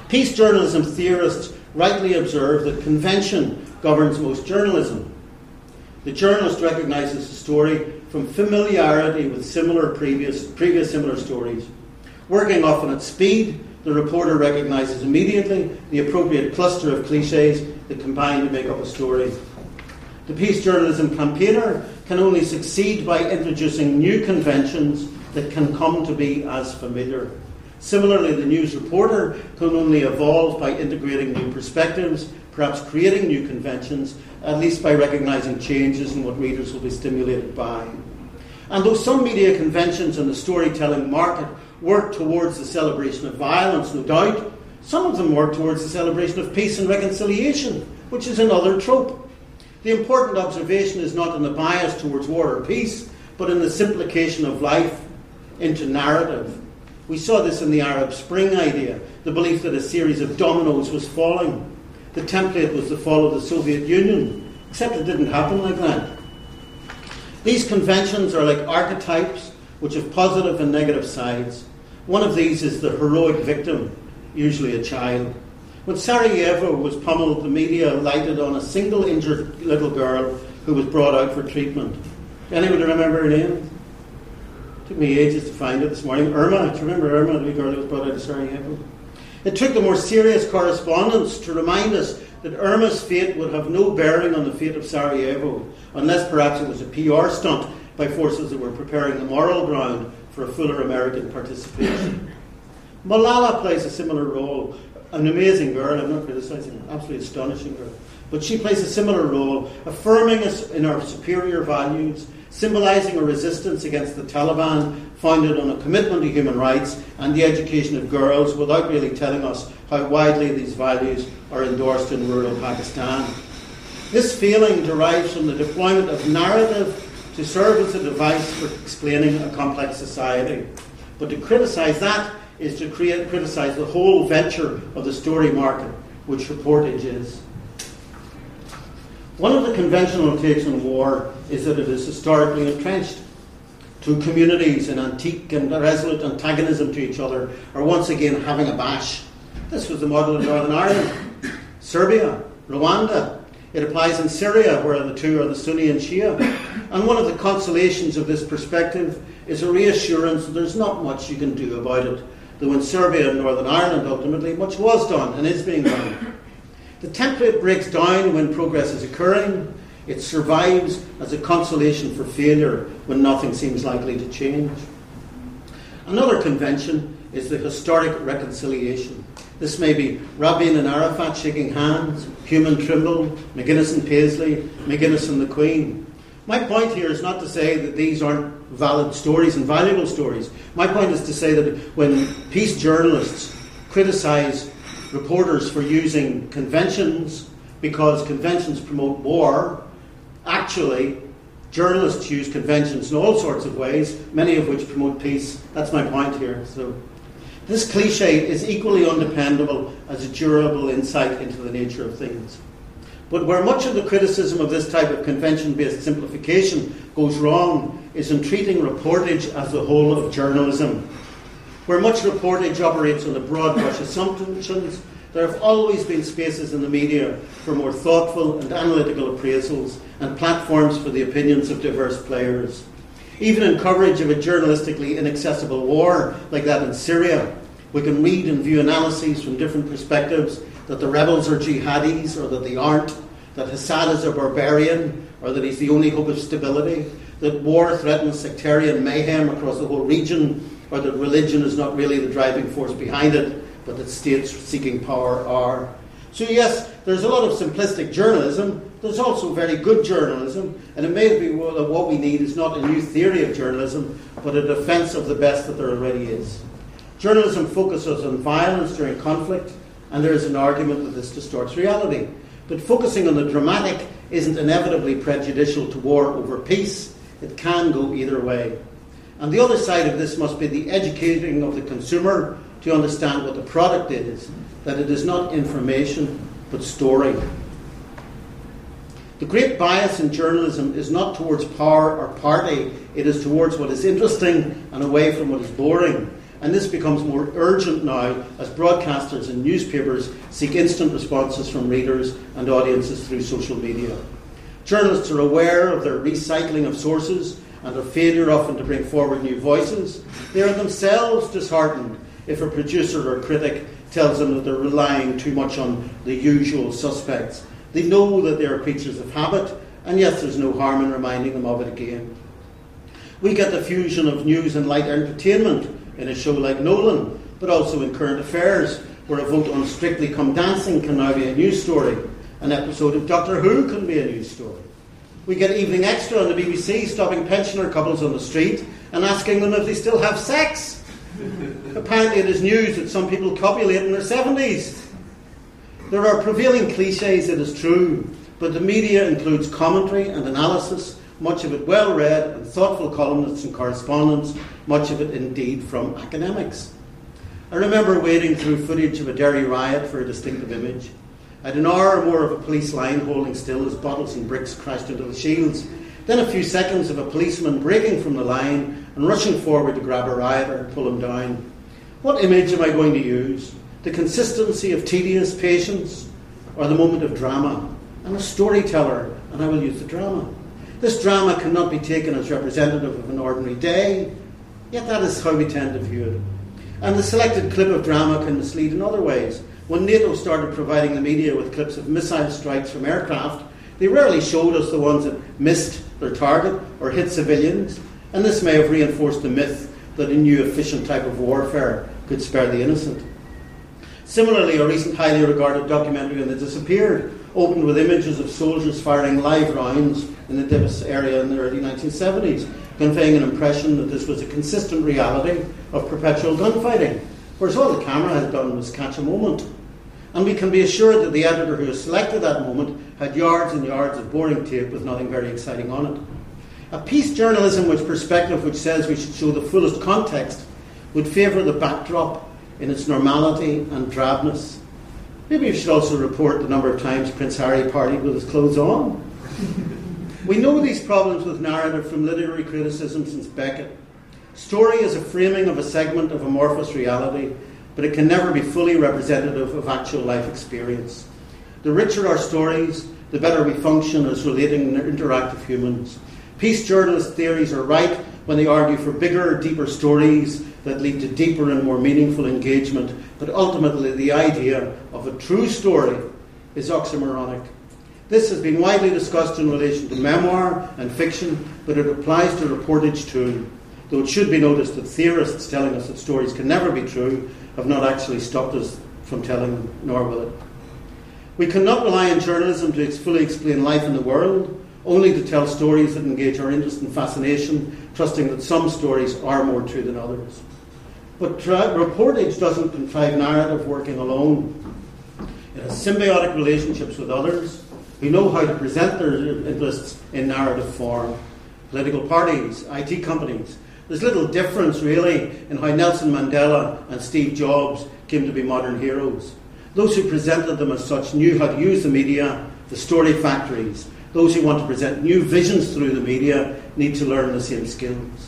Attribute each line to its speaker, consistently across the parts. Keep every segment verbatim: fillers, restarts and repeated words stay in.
Speaker 1: Peace journalism theorists rightly observe that convention governs most journalism. The journalist recognises the story from familiarity with similar previous, previous similar stories. Working often at speed, the reporter recognises immediately the appropriate cluster of cliches that combine to make up a story. The peace journalism campaigner can only succeed by introducing new conventions that can come to be as familiar. Similarly, the news reporter can only evolve by integrating new perspectives, perhaps creating new conventions, at least by recognising changes in what readers will be stimulated by. And though some media conventions in the storytelling market work towards the celebration of violence, no doubt, some of them work towards the celebration of peace and reconciliation, which is another trope. The important observation is not in the bias towards war or peace, but in the simplification of life into narrative. We saw this in the Arab Spring idea, the belief that a series of dominoes was falling. The template was the fall of the Soviet Union, except it didn't happen like that. These conventions are like archetypes which have positive and negative sides. One of these is the heroic victim, usually a child. When Sarajevo was pummeled, the media lighted on a single injured little girl who was brought out for treatment. Anyone remember her name? It took me ages to find it this morning. Irma. Do you remember Irma, the wee girl who was brought out of Sarajevo? It took the more serious correspondence to remind us that Irma's fate would have no bearing on the fate of Sarajevo, unless perhaps it was a P R stunt by forces that were preparing the moral ground for a fuller American participation. Malala plays a similar role. An amazing girl, I'm not criticising her, absolutely astonishing girl. But she plays a similar role, affirming us in our superior values, symbolising a resistance against the Taliban founded on a commitment to human rights and the education of girls, without really telling us how widely these values are endorsed in rural Pakistan. This feeling derives from the deployment of narrative to serve as a device for explaining a complex society. But to criticise that is to create, criticise the whole venture of the story market, which reportage is. One of the conventional takes on war is that it is historically entrenched. Two communities in antique and resolute antagonism to each other are once again having a bash. This was the model in Northern Ireland, Serbia, Rwanda. It applies in Syria, where the two are the Sunni and Shia. And one of the consolations of this perspective is a reassurance that there's not much you can do about it, though in Serbia and Northern Ireland, ultimately, much was done and is being done. The template breaks down when progress is occurring. It survives as a consolation for failure when nothing seems likely to change. Another convention is the historic reconciliation. This may be Rabin and Arafat shaking hands, Hume and Trimble, McGuinness and Paisley, McGuinness and the Queen. My point here is not to say that these aren't valid stories and valuable stories. My point is to say that when peace journalists criticise reporters for using conventions because conventions promote war, actually journalists use conventions in all sorts of ways, many of which promote peace. That's my point here. So this cliche is equally undependable as a durable insight into the nature of things. But where much of the criticism of this type of convention-based simplification goes wrong is in treating reportage as the whole of journalism. Where much reportage operates on the broad brush assumptions, there have always been spaces in the media for more thoughtful and analytical appraisals and platforms for the opinions of diverse players. Even in coverage of a journalistically inaccessible war like that in Syria, we can read and view analyses from different perspectives that the rebels are jihadis or that they aren't, that Assad is a barbarian or that he's the only hope of stability, that war threatens sectarian mayhem across the whole region, or that religion is not really the driving force behind it, but that states seeking power are. So yes, there's a lot of simplistic journalism. There's also very good journalism, and it may be that what we need is not a new theory of journalism, but a defence of the best that there already is. Journalism focuses on violence during conflict, and there is an argument that this distorts reality. But focusing on the dramatic isn't inevitably prejudicial to war over peace. It can go either way. And the other side of this must be the educating of the consumer to understand what the product is, that it is not information, but story. The great bias in journalism is not towards power or party, it is towards what is interesting and away from what is boring. And this becomes more urgent now as broadcasters and newspapers seek instant responses from readers and audiences through social media. Journalists are aware of their recycling of sources and their failure often to bring forward new voices. They are themselves disheartened if a producer or critic tells them that they're relying too much on the usual suspects. They know that they are creatures of habit, and yet there's no harm in reminding them of it again. We get the fusion of news and light entertainment in a show like Nolan, but also in current affairs, where a vote on Strictly Come Dancing can now be a news story. An episode of Doctor Who can be a news story. We get Evening Extra on the B B C stopping pensioner couples on the street and asking them if they still have sex. Apparently it is news that some people copulate in their seventies. There are prevailing cliches, it is true, but the media includes commentary and analysis, much of it well-read and thoughtful columnists and correspondents, much of it indeed from academics. I remember wading through footage of a Derry riot for a distinctive image. I had an hour or more of a police line holding still as bottles and bricks crashed into the shields. Then a few seconds of a policeman breaking from the line and rushing forward to grab a rioter and pull him down. What image am I going to use? The consistency of tedious patience, or the moment of drama? I'm a storyteller, and I will use the drama. This drama cannot be taken as representative of an ordinary day, yet that is how we tend to view it. And the selected clip of drama can mislead in other ways. When NATO started providing the media with clips of missile strikes from aircraft, they rarely showed us the ones that missed their target or hit civilians, and this may have reinforced the myth that a new efficient type of warfare could spare the innocent. Similarly, a recent highly regarded documentary on the disappeared opened with images of soldiers firing live rounds in the Divis area in the early nineteen seventies, conveying an impression that this was a consistent reality of perpetual gunfighting, whereas all the camera had done was catch a moment. And we can be assured that the editor who has selected that moment had yards and yards of boring tape with nothing very exciting on it. A peace journalism with perspective which says we should show the fullest context would favour the backdrop in its normality and drabness. Maybe you should also report the number of times Prince Harry partied with his clothes on. We know these problems with narrative from literary criticism since Beckett. Story is a framing of a segment of amorphous reality, but it can never be fully representative of actual life experience. The richer our stories, the better we function as relating interactive humans. Peace journalist theories are right when they argue for bigger, deeper stories that lead to deeper and more meaningful engagement, but ultimately the idea of a true story is oxymoronic. This has been widely discussed in relation to memoir and fiction, but it applies to reportage too, though it should be noticed that theorists telling us that stories can never be true have not actually stopped us from telling them, nor will it. We cannot rely on journalism to fully explain life in the world, only to tell stories that engage our interest and fascination, trusting that some stories are more true than others. But tra- reportage doesn't contrive narrative working alone. It has symbiotic relationships with others who know how to present their interests in narrative form. Political parties, I T companies. There's little difference, really, in how Nelson Mandela and Steve Jobs came to be modern heroes. Those who presented them as such knew how to use the media, the story factories. Those who want to present new visions through the media need to learn the same skills.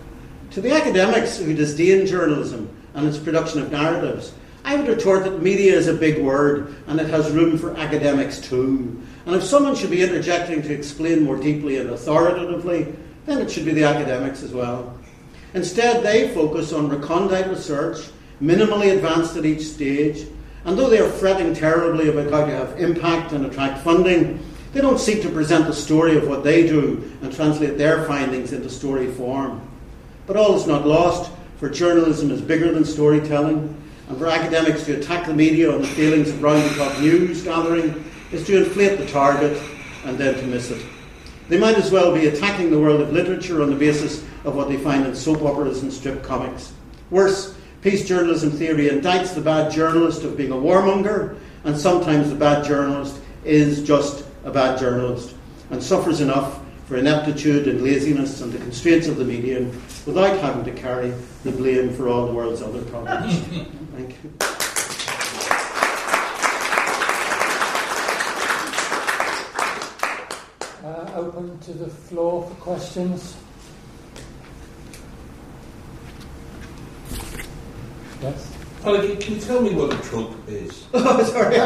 Speaker 1: To the academics who disdain journalism and its production of narratives, I would retort that media is a big word and it has room for academics too. And if someone should be interjecting to explain more deeply and authoritatively, then it should be the academics as well. Instead, they focus on recondite research, minimally advanced at each stage, and though they are fretting terribly about how to have impact and attract funding, they don't seek to present the story of what they do and translate their findings into story form. But all is not lost, for journalism is bigger than storytelling, and for academics to attack the media on the failings of round-the-clock news gathering is to inflate the target and then to miss it. They might as well be attacking the world of literature on the basis of what they find in soap operas and strip comics. Worse, peace journalism theory indicts the bad journalist of being a warmonger, and sometimes the bad journalist is just a bad journalist and suffers enough for ineptitude and laziness and the constraints of the medium without having to carry the blame for all the world's other problems. Thank you.
Speaker 2: Uh, open to the floor for questions.
Speaker 3: Paddy, can you tell me what a trope is?
Speaker 1: Oh, sorry.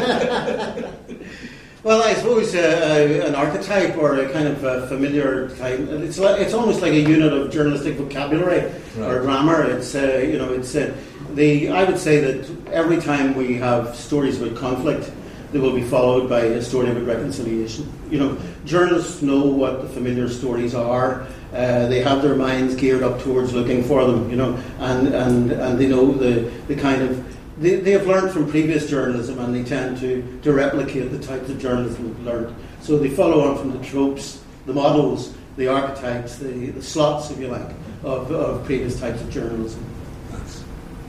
Speaker 1: Well, I suppose uh, uh, an archetype or a kind of uh, familiar type. It's like, it's almost like a unit of journalistic vocabulary right. or grammar. It's uh, you know it's uh, the I would say that every time we have stories about conflict, they will be followed by a story about reconciliation. You know, journalists know what the familiar stories are. Uh, they have their minds geared up towards looking for them. You know, and and, and they know the the kind of. They, they have learned from previous journalism, and they tend to, to replicate the types of journalism we've learned. So they follow on from the tropes, the models, the archetypes, the, the slots, if you like, of, of previous types of journalism.
Speaker 3: Thanks.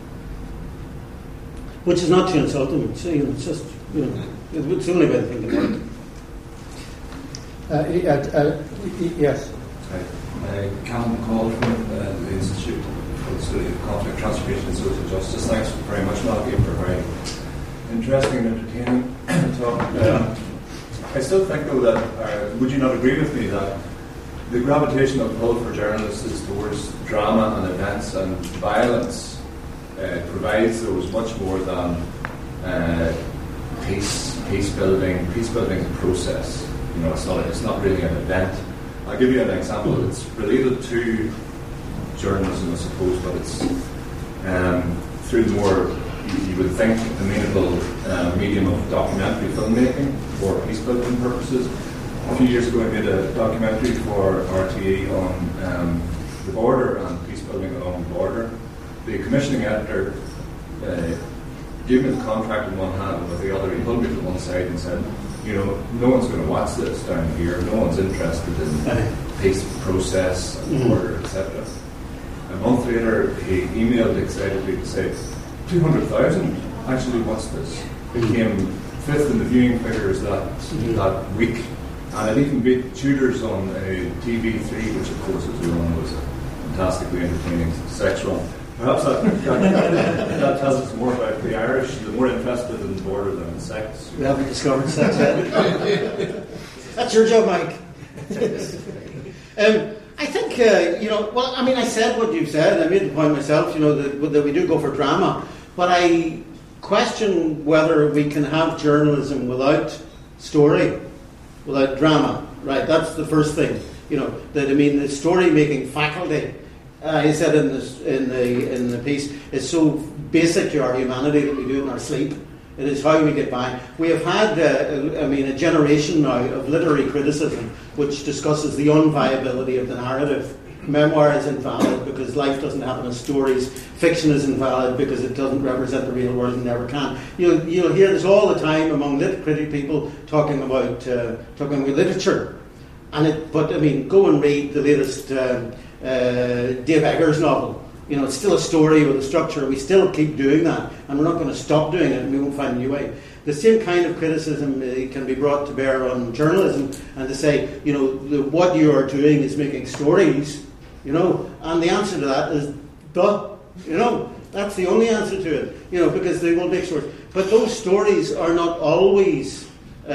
Speaker 1: Which is not to insult them. It's, you know, it's just, you know, it's the only way they can work.
Speaker 2: Uh, uh, uh, yes.
Speaker 4: Hi. Uh, Callum McCall from uh, the Institute for the Study of Conflict, Transformation and Social Justice. Thanks very much, Malky, for a very interesting and entertaining talk. Um, I still think, though, that, uh, would you not agree with me that the gravitational pull for journalists is towards drama and events and violence uh, provides those much more than uh, peace, peace building, peace building process. You know, it's not, it's not really an event. I'll give you an example. It's related to journalism, I suppose, but it's um, through the more, you, you would think, amenable uh, medium of documentary filmmaking for peace-building purposes. A few years ago I made a documentary for R T E on um, the border and peace-building along the border. The commissioning editor uh, gave me the contract in one hand, and with the other he pulled me to one side and said, you know, no one's going to watch this down here, no one's interested in peace process and border, et cetera. A month later, he emailed excitedly to say, two hundred thousand actually watched this. It came fifth in the viewing figures that mm-hmm. that week. And it even beat Tudors on a T V three, which of course, as we all know, was a fantastically entertaining sex run. Perhaps that, that, that tells us more about the Irish. They're more interested in the border than in sex.
Speaker 1: We haven't discovered sex yet. That's your job, Mike. um, I think, uh, you know, well, I mean, I said what you've said. I made the point myself, you know, that, that we do go for drama. But I question whether we can have journalism without story, without drama. Right, that's the first thing. You know, that, I mean, the story-making faculty, uh, he said in, this, in, the, in the piece, is so basic to our humanity that we do it in our sleep. It is how we get by. We have had, uh, I mean, a generation now of literary criticism which discusses the unviability of the narrative. Memoir is invalid because life doesn't happen as stories. Fiction is invalid because it doesn't represent the real world and never can. You'll, you'll hear this all the time among lit critic people talking about uh, talking about literature. And it, but I mean, go and read the latest um, uh, Dave Eggers novel. You know, it's still a story with a structure. We still keep doing that, and we're not going to stop doing it, and we won't find a new way. The same kind of criticism uh, can be brought to bear on journalism, and to say, you know, the, what you are doing is making stories, you know, and the answer to that is, duh, you know, that's the only answer to it, you know, because they will make stories. But those stories are not always uh,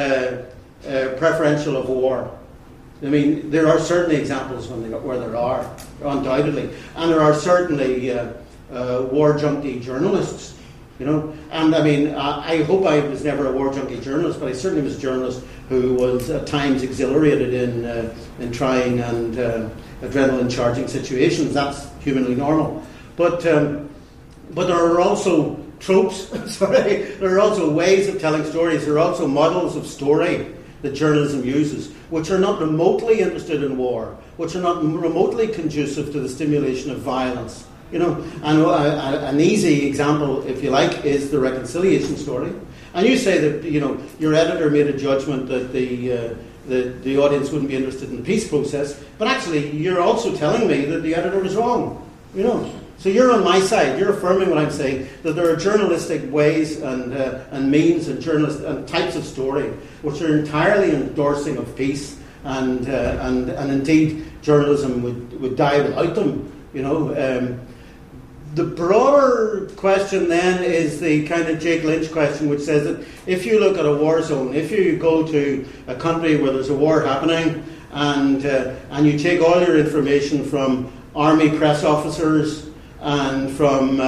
Speaker 1: uh, preferential of war. I mean, there are certainly examples when they, where there are, undoubtedly, and there are certainly uh, uh, war junkie journalists, you know. And I mean, I, I hope I was never a war junkie journalist, but I certainly was a journalist who was at times exhilarated in uh, in trying and uh, adrenaline-charging situations. That's humanly normal. But um, but there are also tropes. Sorry, there are also ways of telling stories. There are also models of story that journalism uses, which are not remotely interested in war, which are not remotely conducive to the stimulation of violence. You know, and a, a, an easy example, if you like, is the reconciliation story. And you say that, you know, your editor made a judgment that the uh, the, the audience wouldn't be interested in the peace process, but actually you're also telling me that the editor was wrong. You know, so you're on my side. You're affirming what I'm saying, that there are journalistic ways and uh, and means and journalist and types of story which are entirely endorsing of peace, and uh, and and indeed journalism would, would die without them. You know, um, the broader question then is the kind of Jake Lynch question, which says that if you look at a war zone, if you go to a country where there's a war happening, and uh, and you take all your information from army press officers and from uh,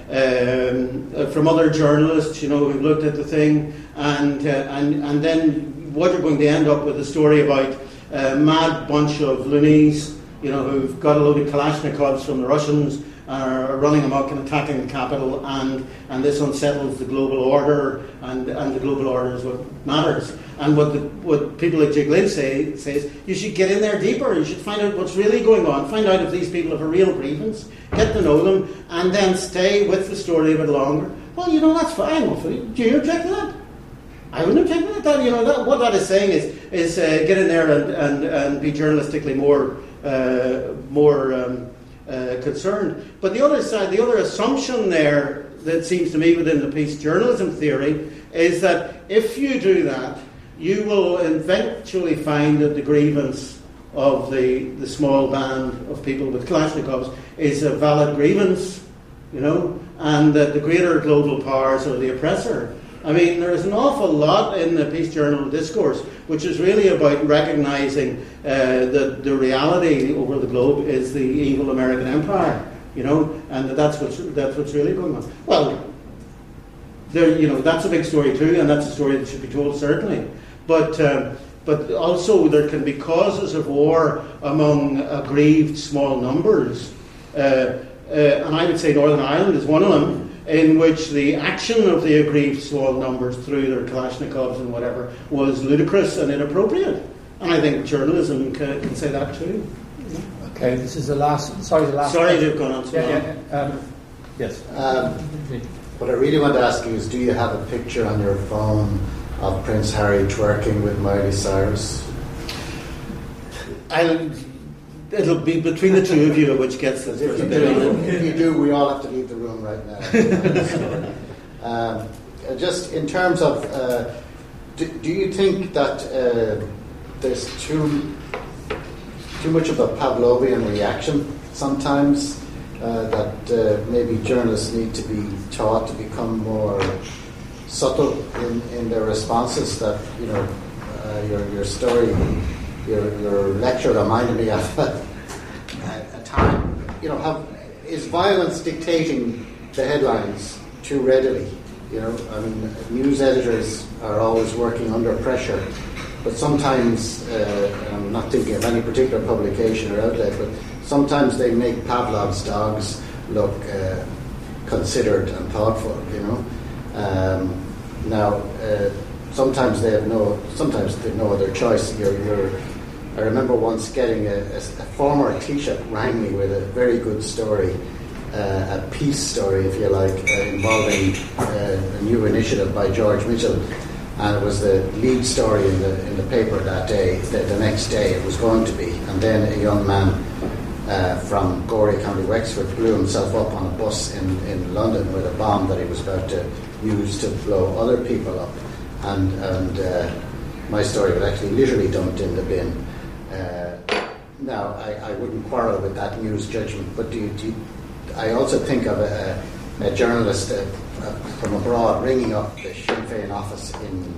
Speaker 1: um, uh, from other journalists, you know, who've looked at the thing, and uh, and and then what you're going to end up with a story about a mad bunch of loonies, you know, who've got a load of Kalashnikovs from the Russians, are running amok and attacking the capital, and, and this unsettles the global order, and, and the global order is what matters. And what the, what people like Jake Lynch say says, you should get in there deeper. You should find out what's really going on. Find out if these people have a real grievance. Get to know them, and then stay with the story a bit longer. Well, you know, that's fine. Hopefully, do you object to that? I wouldn't object to that. You know, that, what that is saying is is uh, get in there and, and, and be journalistically more uh, more. Um, Uh, concerned. But the other side, the other assumption there that seems to me within the peace journalism theory is that if you do that, you will eventually find that the grievance of the, the small band of people with Kalashnikovs is a valid grievance, you know, and that the greater global powers are the oppressor. I mean, there is an awful lot in the peace journal discourse which is really about recognising uh, that the reality over the globe is the evil American empire, you know, and that that's what's, that's what's really going on. Well, there, you know, that's a big story too, and that's a story that should be told, certainly. But um, but also there can be causes of war among aggrieved small numbers, uh, uh, and I would say Northern Ireland is one of them, in which the action of the aggrieved small numbers through their Kalashnikovs and whatever was ludicrous and inappropriate. And I think journalism can, can say that too.
Speaker 2: Okay, this is the last. Sorry, the last.
Speaker 1: Sorry to have gone on so
Speaker 2: yeah,
Speaker 1: long.
Speaker 2: yeah, um, yes.
Speaker 5: Um, what I really want to ask you is, do you have a picture on your phone of Prince Harry twerking with Miley Cyrus?
Speaker 1: I'll, it'll be between the two of you which gets this.
Speaker 5: If you, do, if you do, we all have to leave the room right now. um, just in terms of, uh, do, do you think that uh, there's too too much of a Pavlovian reaction sometimes, uh, that uh, maybe journalists need to be taught to become more subtle in, in their responses? That, you know, uh, your your story, your your lecture reminded me of a, a time. You know, have, is violence dictating the headlines too readily? You know, I mean, news editors are always working under pressure, but sometimes, uh, I'm not thinking of any particular publication or outlet, but sometimes they make Pavlov's dogs look uh, considered and thoughtful, you know. Um, now, uh, sometimes they have no, sometimes they have no other choice. You're, you're, I remember once getting a, a, a former Taoiseach rang me with a very good story, uh, a peace story, if you like, uh, involving uh, a new initiative by George Mitchell, and it was the lead story in the in the paper that day. The, the next day it was going to be, and then a young man uh, from Gorey, County Wexford, blew himself up on a bus in, in London with a bomb that he was about to use to blow other people up, and and uh, my story was actually literally dumped in the bin. Uh, now, I, I wouldn't quarrel with that news judgment, but do you, do you, I also think of a, a, a journalist uh, from abroad ringing up the Sinn Féin office in,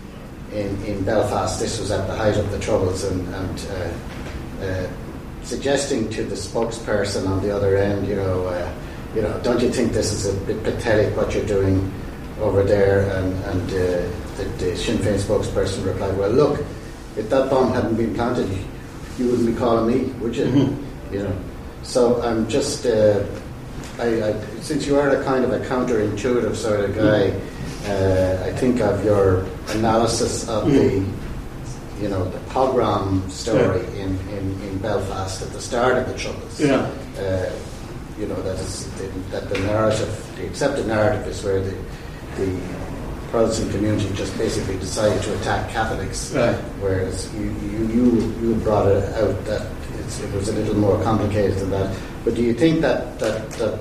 Speaker 5: in in Belfast. This was at the height of the Troubles, and, and uh, uh, suggesting to the spokesperson on the other end, you know, uh, you know, don't you think this is a bit pathetic what you're doing over there? And, and uh, the, the Sinn Féin spokesperson replied, well, look, if that bomb hadn't been planted, you wouldn't be calling me, would you? Mm-hmm. You know. So I'm just, uh, I, I, since you are a kind of a counterintuitive sort of guy, uh, I think of your analysis of the, you know, the pogrom story yeah. in, in, in Belfast at the start of the Troubles.
Speaker 1: Yeah.
Speaker 5: Uh, you know, that is the, that the narrative, the accepted narrative is where the the Protestant community just basically decided to attack Catholics,
Speaker 1: right.
Speaker 5: whereas you, you, you, you brought it out that it's, it was a little more complicated than that. But do you think that that, that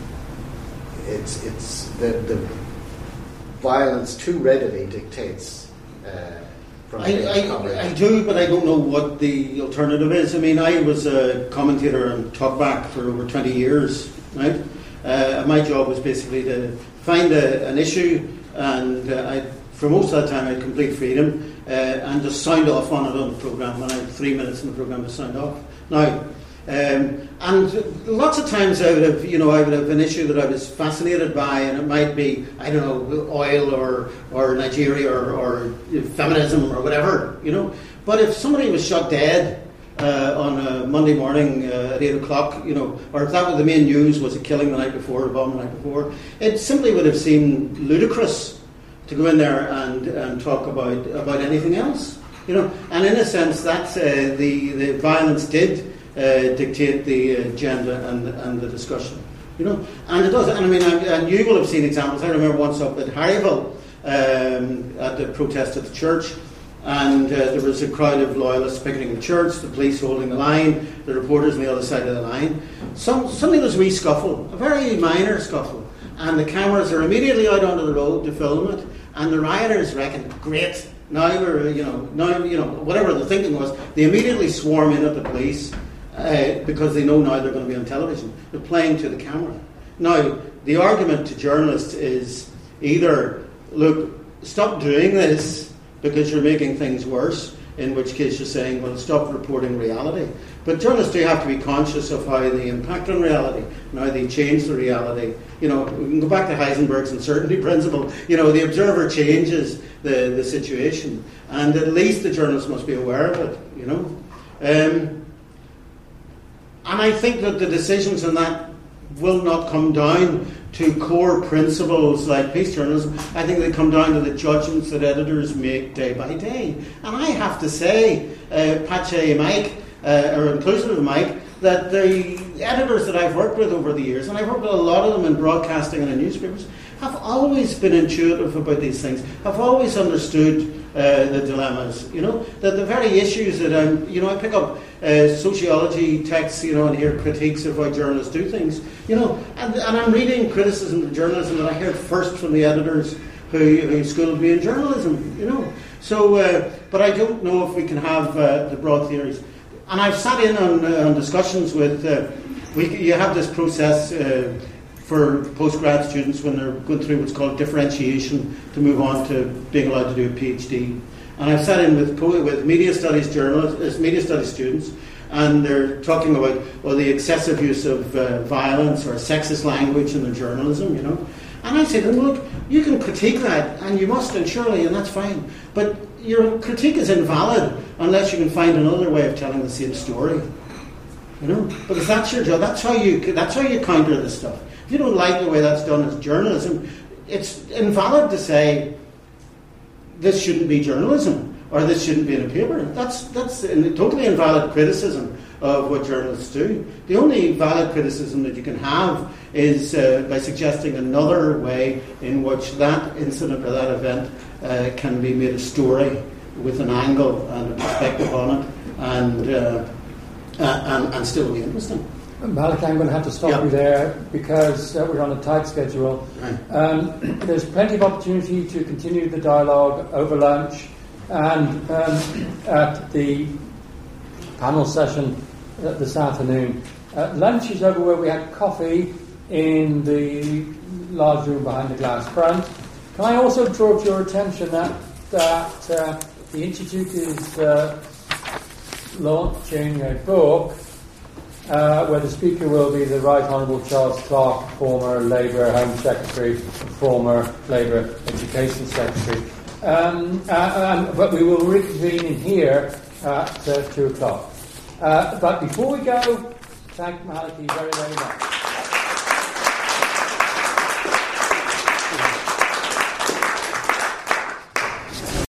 Speaker 5: it's it's the, the violence too readily dictates uh, from
Speaker 1: I, I, I do, but I don't know what the alternative is. I mean, I was a commentator on Talkback for over twenty years, right? Uh, my job was basically to find a, an issue, and uh, I, for most of that time I had complete freedom, uh, and just sound off on it on the programme. When I had three minutes in the programme to sound off. Now, Um, and lots of times I would have, you know, I would have an issue that I was fascinated by, and it might be, I don't know, oil or or Nigeria or, or feminism or whatever, you know. But if somebody was shot dead uh, on a Monday morning uh, at eight o'clock, you know, or if that was the main news was a killing the night before, a bomb the night before, it simply would have seemed ludicrous to go in there and, and talk about about anything else, you know. And in a sense, that's uh, the the violence did Uh, dictate the agenda and and the discussion, you know, and it does. And I mean, and, and you will have seen examples. I remember once up at Harryville um, at the protest at the church, and uh, there was a crowd of loyalists picketing the church, the police holding the line, the reporters on the other side of the line. Some suddenly there's a wee scuffle, a very minor scuffle, and the cameras are immediately out onto the road to film it, and the rioters reckon, great. Now we're, you know, now you know whatever the thinking was, they immediately swarm in at the police. Uh, because they know now they're going to be on television. They're playing to the camera. Now, the argument to journalists is either, look, stop doing this because you're making things worse, in which case you're saying, well, stop reporting reality. But journalists do have to be conscious of how they impact on reality and how they change the reality. You know, we can go back to Heisenberg's uncertainty principle. You know, the observer changes the, the situation. And at least the journalist must be aware of it, you know. Um, And I think that the decisions on that will not come down to core principles like peace journalism. I think they come down to the judgments that editors make day by day. And I have to say, uh, Pache Mike, uh, or inclusive of Mike, that the editors that I've worked with over the years, and I've worked with a lot of them in broadcasting and in newspapers, have always been intuitive about these things, have always understood uh, the dilemmas, you know, that the very issues that I'm, you know, I pick up uh, sociology texts, you know, and hear critiques of how journalists do things, you know, and, and I'm reading criticism of journalism that I heard first from the editors who, who schooled me in journalism, you know. So, uh, but I don't know if we can have uh, the broad theories. And I've sat in on, uh, on discussions with, uh, we, you have this process uh, for postgrad students when they're going through what's called differentiation to move on to being allowed to do a PhD. And I've sat in with with media studies journalists, media studies students, and they're talking about, well, the excessive use of uh, violence or sexist language in their journalism, you know. And I say to them, look, you can critique that, and you must, and surely, and that's fine. But your critique is invalid unless you can find another way of telling the same story, you know. Because that's your job. That's how you. That's how you counter this stuff. If you don't like the way that's done as journalism, it's invalid to say this shouldn't be journalism or this shouldn't be in a paper. That's that's a totally invalid criticism of what journalists do. The only valid criticism that you can have is uh, by suggesting another way in which that incident or that event uh, can be made a story with an angle and a perspective on it, and uh, uh, and, and still be interesting.
Speaker 2: Malik, I'm going to have to stop
Speaker 1: yeah.
Speaker 2: you there because uh, we're on a tight schedule.
Speaker 1: Right.
Speaker 2: Um, there's plenty of opportunity to continue the dialogue over lunch and um, at the panel session uh, this afternoon. Uh, lunch is over where we had coffee in the large room behind the glass front. Can I also draw to your attention that, that uh, the Institute is uh, launching a book Uh, where the speaker will be the Right Honourable Charles Clarke, former Labour Home Secretary, former Labour Education Secretary. Um, uh, um, but we will reconvene in here at uh, two o'clock. Uh, but before we go, thank Maliki very, very much.